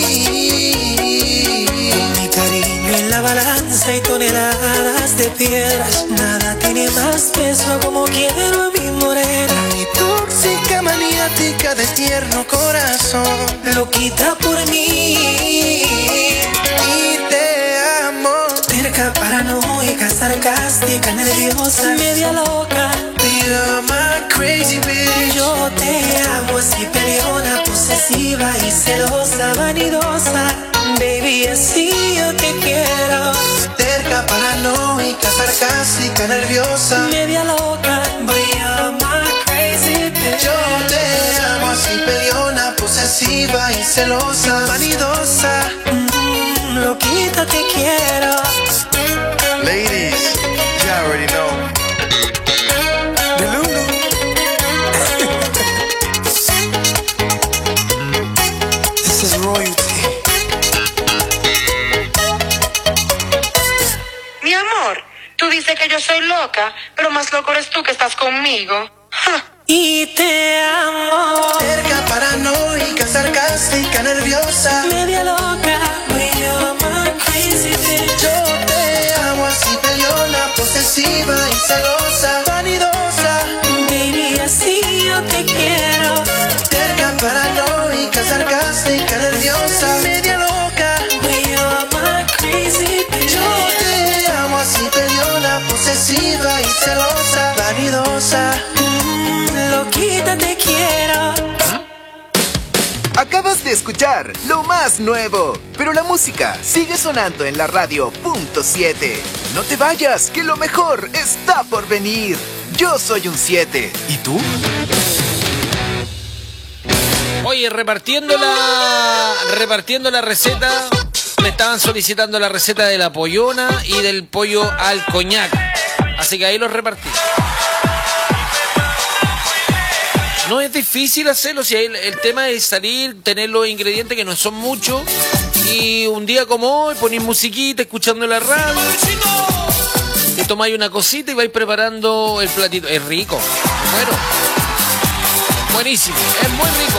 S19: mí.
S9: Mi cariño en la balanza y toneladas de piedras. Nada tiene más peso como quiero a mi morena.
S19: Mi tóxica maniática de tierno corazón.
S9: Loquita por mí.
S19: Y te amo.
S9: Terca, paranoica, sarcástica, nerviosa, media loca.
S19: You're my crazy bitch.
S9: Yo te amo así peleona, posesiva y celosa, vanidosa. Baby, así yo te quiero.
S19: Terca, paranoica, sarcástica, nerviosa,
S9: media loca. But you're my crazy bitch.
S19: Yo te amo así peleona, posesiva y celosa, vanidosa.
S9: Loquita te quiero.
S19: Ladies, you already know.
S9: This is royalty.
S2: Mi amor, tú dices que yo soy loca, pero más loco eres tú que estás conmigo. ¡Ja!
S9: Y te amo.
S19: Terca, paranoica, sarcástica, nerviosa,
S9: media loca. You're my crazy bitch.
S19: Yo te amo así peleona, posesiva y celosa, vanidosa.
S9: Baby, así yo te quiero.
S19: Terca, paranoica, sarcástica, nerviosa, media loca.
S9: You're my crazy bitch.
S19: Yo te amo así peleona, posesiva y celosa, vanidosa.
S9: Loquita te quiero.
S6: Acabas de escuchar lo más nuevo, pero la música sigue sonando en la radio .7. No te vayas, que lo mejor está por venir. Yo soy un 7. ¿Y tú?
S3: Oye, repartiendo la receta, me estaban solicitando la receta de la pollona y del pollo al coñac. Así que ahí los repartí. No es difícil hacerlo, si el tema es salir, tener los ingredientes que no son muchos, y un día como hoy ponéis musiquita, escuchando la radio, te tomáis una cosita y vais preparando el platito. Es rico, bueno, buenísimo, es muy rico.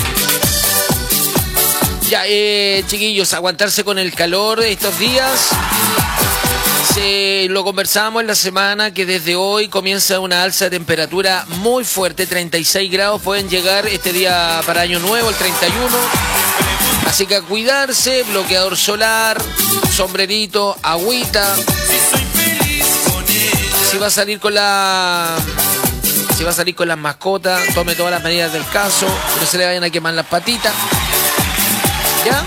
S3: Ya, chiquillos, aguantarse con el calor de estos días. Lo conversábamos en la semana que desde hoy comienza una alza de temperatura muy fuerte, 36 grados pueden llegar este día para Año Nuevo, el 31. Así que a cuidarse, bloqueador solar, sombrerito, agüita. Si va a salir con las mascotas, tome todas las medidas del caso, no se le vayan a quemar las patitas. ¿Ya?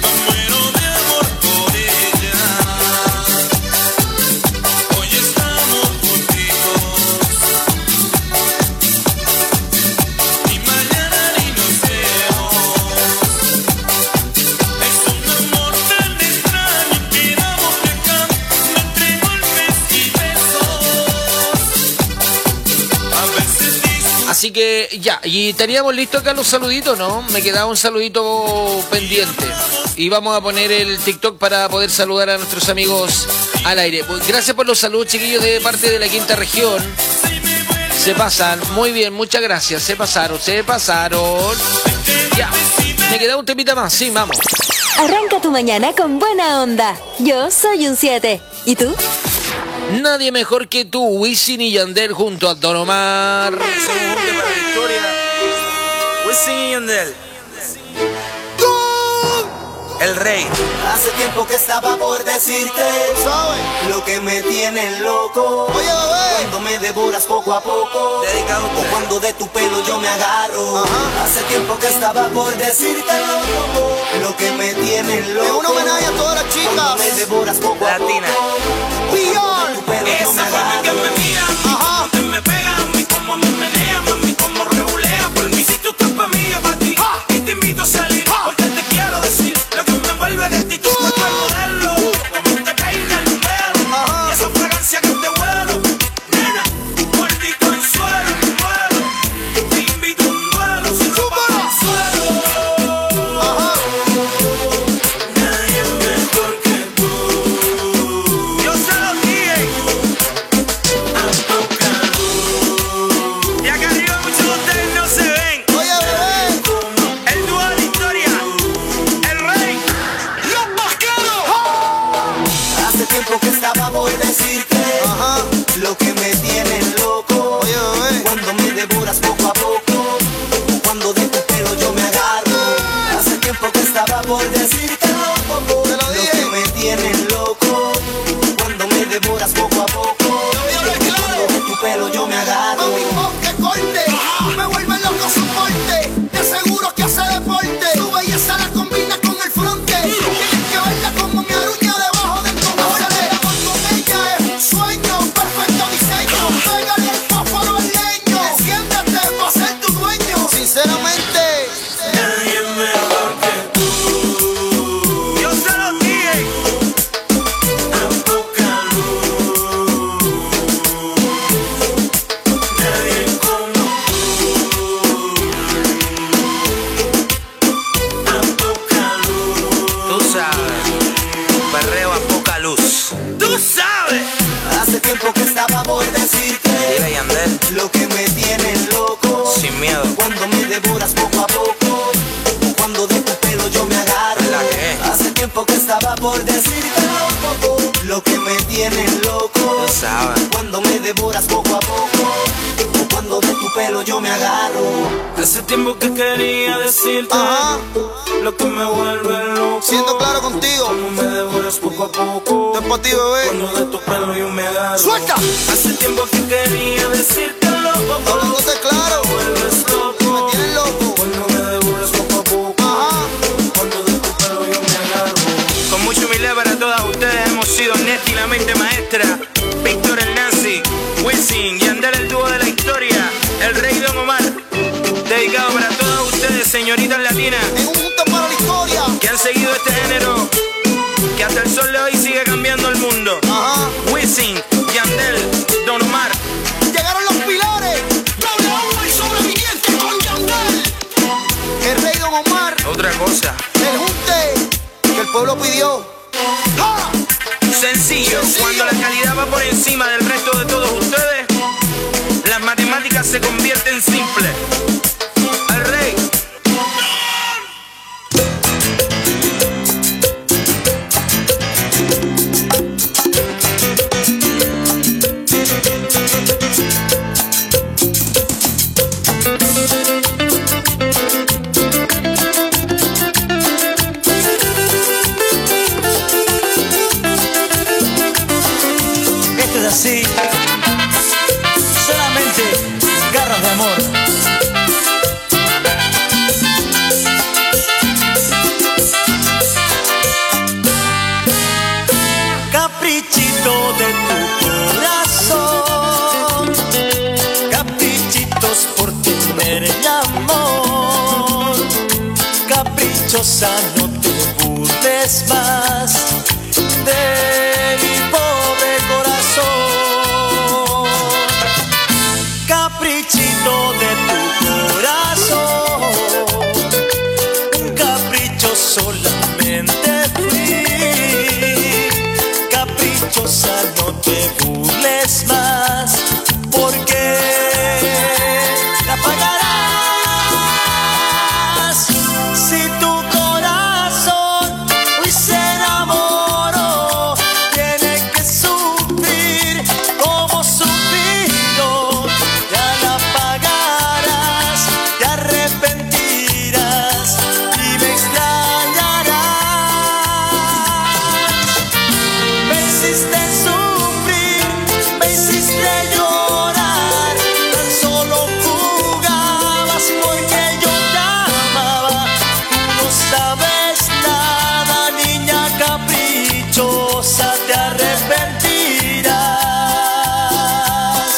S3: Así que ya, y teníamos listo acá los saluditos, ¿no? Me quedaba un saludito pendiente. Y vamos a poner el TikTok para poder saludar a nuestros amigos al aire. Gracias por los saludos, chiquillos, de parte de la quinta región. Se pasan, muy bien, muchas gracias. Se pasaron. Ya, me queda un temita más, sí, vamos.
S4: Arranca tu mañana con buena onda. Yo soy un 7. ¿Y tú?
S3: Nadie mejor que tú, Wisin y Yandel junto a Don Omar.
S18: Wisin y Yandel. El rey.
S11: Hace tiempo que estaba por decirte, ¿sabes? Lo que me tiene loco. Oye, cuando me devoras poco a poco. Dedicado o cuando de tu pelo yo me agarro. Hace tiempo que estaba por decirte lo que me tiene loco. Es un homenaje a todas las chicas. Cuando me devoras poco a poco.
S18: Esa forma que me mira, cómo te me pega, a mí cómo me menea, mami cómo regulea. Por mí si tú estás pa' mí, pa' ti, y te invito a salir.
S11: por decírtelo poco. Lo que me tiene loco, cuando me devoras poco a poco. Cuando de tu pelo yo me agarro.
S12: Mami, pon que corte, me vuelve loco su porte. Te aseguro que hace deporte. Tu belleza la combina con el fronte. Tienes que verla como mi aruña debajo del cogote. Con ella es un sueño, perfecto diseño. Pégale el fósforo al leño. Enciéndete pa' ser tu dueño. Sinceramente,
S11: nadie mejor que tú.
S12: yo se lo dije.
S11: A poca luz. Nadie como tú. A poca luz.
S18: Tú sabes, perreo a poca luz.
S12: Tú sabes.
S11: Hace tiempo que estaba por decirte
S18: Dile, Yandel,
S11: lo que me tiene loco.
S18: sin miedo.
S11: Cuando me devoras poco a poco, cuando de tu pelo yo me agarro.
S18: ¿La qué?
S11: Hace tiempo que estaba por decirte lo que me tiene loco.
S18: Tú sabes.
S11: Cuando me devoras poco a poco, cuando de tu pelo yo me agarro.
S18: Hace tiempo que quería decirte lo que me vuelve loco.
S12: Siendo claro contigo,
S18: Como me devoras poco a poco.
S12: esto es pa' ti, bebé.
S18: Cuando de tu pelo yo me agarro.
S12: ¡Suelta!
S18: Hace tiempo que quería decirte loco.
S12: Hablándote claro,
S18: Me vuelves loco.
S12: me tienes loco.
S18: Cuando me devoras poco a poco. Cuando de tu pelo yo me agarro. Con mucha humildad para todas ustedes hemos sido Neti, la mente maestra, Víctor el Nazi, Wisin, Yandel el dúo de la historia, el rey Don Omar. Dedicado para todas ustedes, señoritas latinas,
S12: En un punto para la historia.
S18: que han seguido este género, que hasta el sol de hoy sigue cambiando el mundo. Wisin, Yandel, Don Omar.
S12: Llegaron los pilares. W el sobreviviente con Yandel. El rey Don Omar.
S18: Otra cosa,
S12: El junte que el pueblo pidió. ¡Ja!
S18: sencillo, cuando la calidad va por encima del resto de todos ustedes, las matemáticas se convierten simples. Al rey.
S15: Esto es así, solamente garras de amor. Caprichito de tu corazón, caprichitos por tener el amor. Caprichosa, no te burles más de mi pobre corazón. Caprichito de tu corazón, un capricho solamente fui. Caprichosa, no te burles más, porque la pagarás. Si tu corazón hoy se enamoró, tiene que sufrir como sufrido. Ya la pagarás, te arrepentirás y me extrañarás. Me hiciste sufrir, me hiciste llorar, tan solo jugabas porque yo te amaba. Tú no sabes nada, niña caprichosa, te arrepentirás.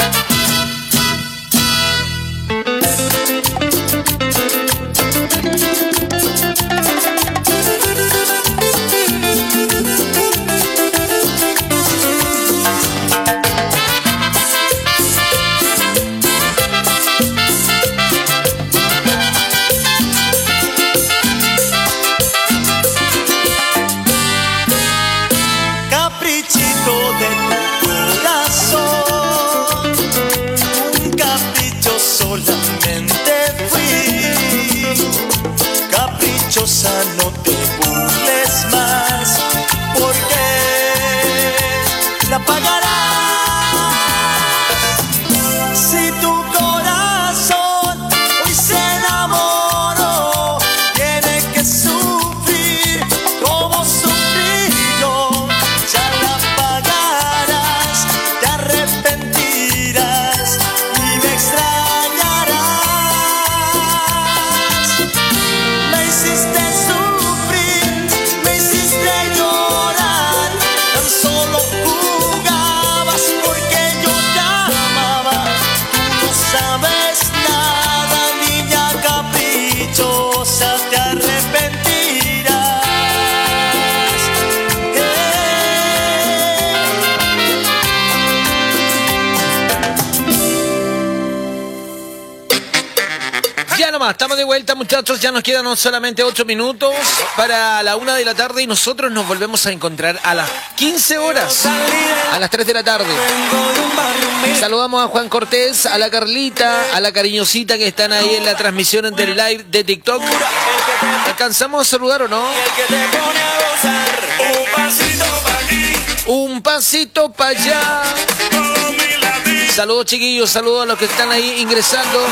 S15: Caprichito de tu corazón, un capricho solamente fui. Caprichosa, no te burles más, porque la pagarás. Si tu corazón hoy se enamoró, tiene que sufrir
S3: Ya nomás, estamos de vuelta, muchachos. Ya nos quedan solamente 8 minutos para la 1 de la tarde y nosotros nos volvemos a encontrar a las 15 horas, a las 3 de la tarde. Saludamos a Juan Cortés, a la Carlita, a la cariñosita que están ahí en la transmisión del live de TikTok. ¿Alcanzamos a saludar o no? Un pasito para allá. Saludos, chiquillos, saludos a los que están ahí ingresando.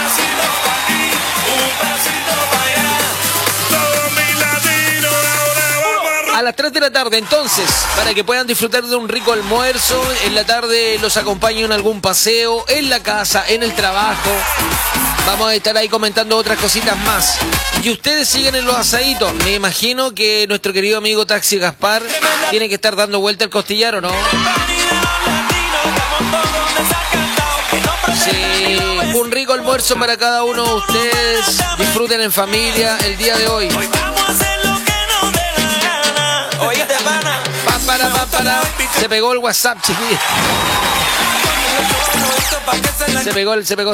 S3: A las 3 de la tarde, entonces, para que puedan disfrutar de un rico almuerzo. En la tarde los acompaño en algún paseo, en la casa, en el trabajo. Vamos a estar ahí comentando otras cositas más. Y ustedes siguen en los asaditos. Me imagino que nuestro querido amigo Taxi Gaspar tiene que estar dando vuelta al costillar, ¿o no? Sí, un rico almuerzo para cada uno de ustedes. Disfruten en familia el día de hoy. Se pegó el WhatsApp, chiquillos. Se pegó.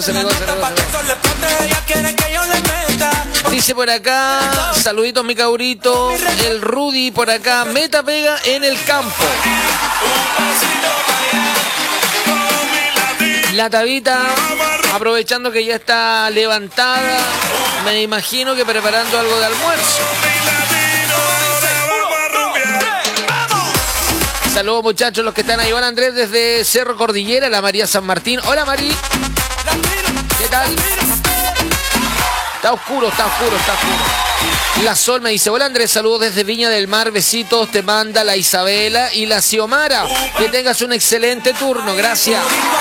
S3: Dice por acá, saluditos mi caurito. El Rudy por acá, meta pega en el campo. La Tabita, aprovechando que ya está levantada, me imagino que preparando algo de almuerzo. Saludos, muchachos, los que están ahí. Hola, Andrés, desde Cerro Cordillera, la María San Martín. Hola, Mari. ¿Qué tal? Está oscuro. La Sol me dice, hola, Andrés, saludos desde Viña del Mar. Besitos, te manda la Isabela y la Xiomara. Que tengas un excelente turno, gracias.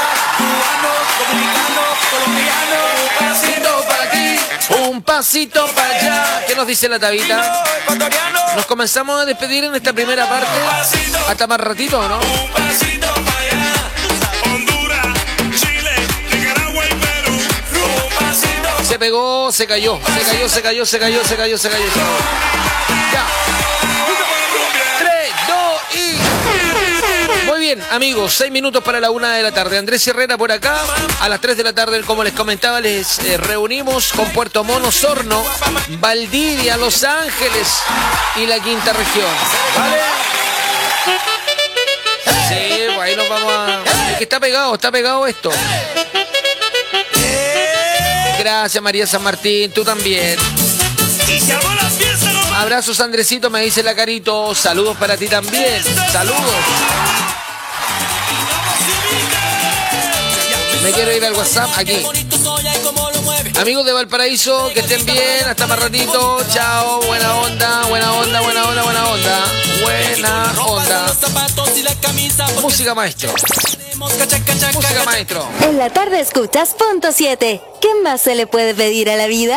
S3: Un pasito para allá. ¿Qué nos dice la Tabita? Nos comenzamos a despedir en esta primera parte. Hasta más ratito, ¿o no? Se pegó, se cayó. Ya. 3, 2 y... Muy bien, amigos, 6 minutos para la 1 de la tarde. Andrés Herrera por acá. A las 3 de la tarde, como les comentaba, les reunimos con Puerto Montt, Osorno, Valdivia, Los Ángeles y la quinta región. ¿Vale? Sí, pues ahí nos vamos a... Es que está pegado esto. Gracias, María San Martín, tú también. Abrazos, Andresito, me dice la Carito. Saludos para ti también. Saludos. Me quiero ir al WhatsApp aquí. Amigos de Valparaíso, que estén bien. Hasta más ratito. Chao. Buena onda. Música maestro.
S4: En la tarde escuchas Punto 7. ¿Qué más se le puede pedir a la vida?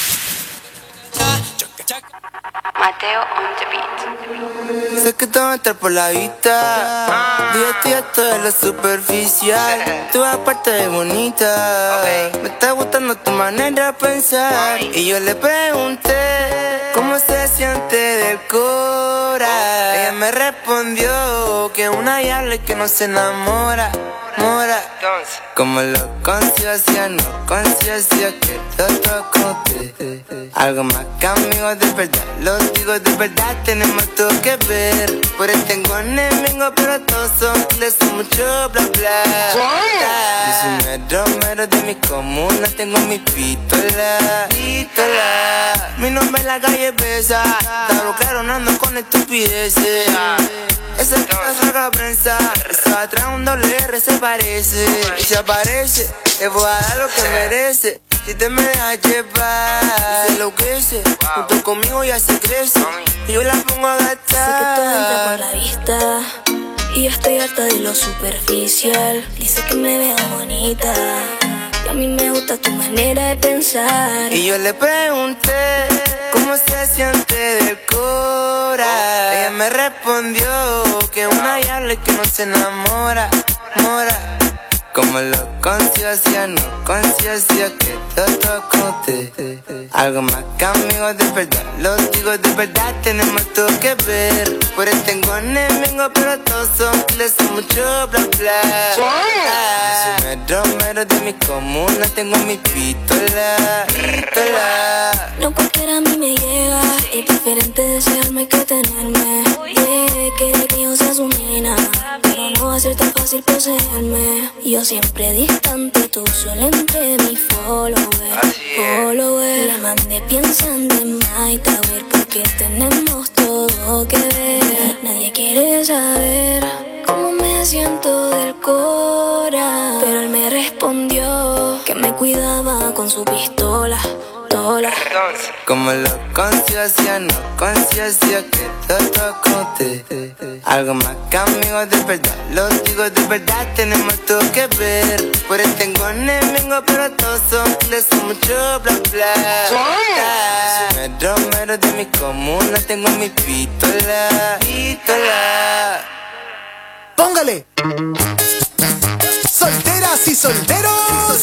S16: Mateo on the beat.
S17: Sé que te va a entrar por la vista. Día esto de lo superficial. Tú aparte de bonita. Me está gustando tu manera de pensar. Y yo le pregunté cómo se siente del cora. Ella me respondió que una diabla y que no se enamora. Como lo conciencia, no conciencia, que todo conté. Algo más que amigos de verdad, los digo de verdad, tenemos todo que ver. Por ahí tengo enemigos, pero todos son kiles, son mucho bla bla. Yo soy mero de mi comuna, tengo mi pistola. Mi nombre en la calle pesa, está claro, no ando con estupideces. Esa es la saca prensa, esa atrás un doble R se parece. Y se aparece, le voy a dar lo que merece. Si te me dejas llevar, se enloquece. Junto conmigo ya se crece, y yo la pongo a gastar.
S20: Sé que todo entra por la vista, y yo estoy harta de lo superficial. Dice que me veo bonita, y a mí me gusta tu manera de pensar.
S17: Y yo le pregunté cómo se siente del cora. Ella me respondió que una diabla y que no se enamora. Como lo conciencia, no conciencia que todo conté. Algo más que amigos de verdad, los digo de verdad, tenemos todo que ver. Por eso tengo enemigos, pero todos son les son mucho bla bla. Soy mero de mi comuna, tengo mi pistola.
S20: No cualquiera a mí me llega, es diferente desearme que tenerme. Quiere que yo sea su nena, pero no va a ser tan fácil poseerme. Yo siempre distante, tú solo entre mis followers. Le mandé pensando en My Tower porque tenemos todo que ver. Nadie quiere saber cómo me siento del cora, pero él me respondió que me cuidaba con su pistola.
S17: Como lo conciencia, no conciencia que todo conté. Algo más que amigos de verdad, los digo de verdad, tenemos todo que ver. Por eso tengo enemigos, pero todos son les son mucho bla bla. Soy mero de mi comuna, tengo mi pistola.
S6: Póngale. Solteras y solteros,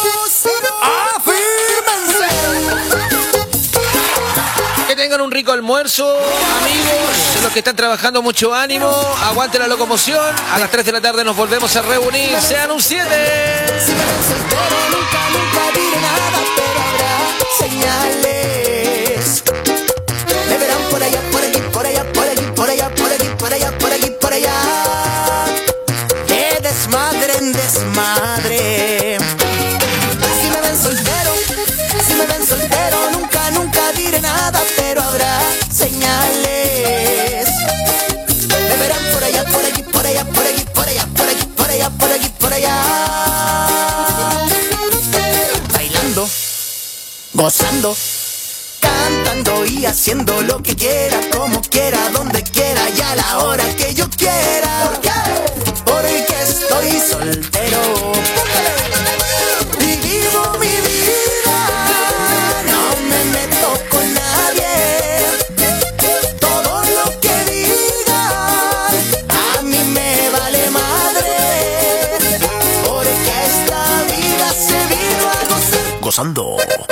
S6: afírmense.
S3: Que tengan un rico almuerzo, amigos. Los que están trabajando, mucho ánimo. Aguante la locomoción. A las 3 de la tarde nos volvemos a reunir. Sean un 7.
S1: Si me ven soltero, nunca diré nada, pero habrá señales. Me verán por allá, por aquí, por allá, por aquí, por allá, por aquí, por allá, por aquí, por allá. De desmadre en desmadre. Si me ven soltero, nunca diré nada, pero habrá señales. Me verán por allá, por aquí, por allá, por aquí, por allá, por aquí, por allá, por aquí, por allá. Bailando, gozando, cantando y haciendo lo que quiera, como quiera, donde quiera y a la hora que yo quiera. ¿Por qué? Porque estoy soltero y vivo mi vida. No me meto con nadie. Todo lo que digan a mí me vale madre. Porque esta vida se vino a gozar.
S6: Gozando.